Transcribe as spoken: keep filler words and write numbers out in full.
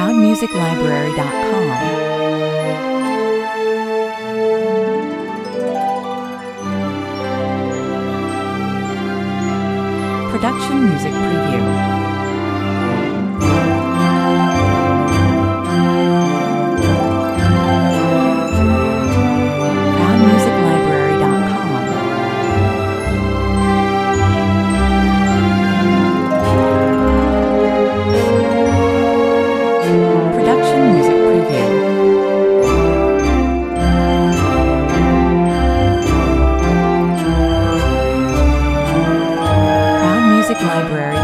proud music library dot com. Production Music Preview. proud music library dot com. Production Music Preview. proud music library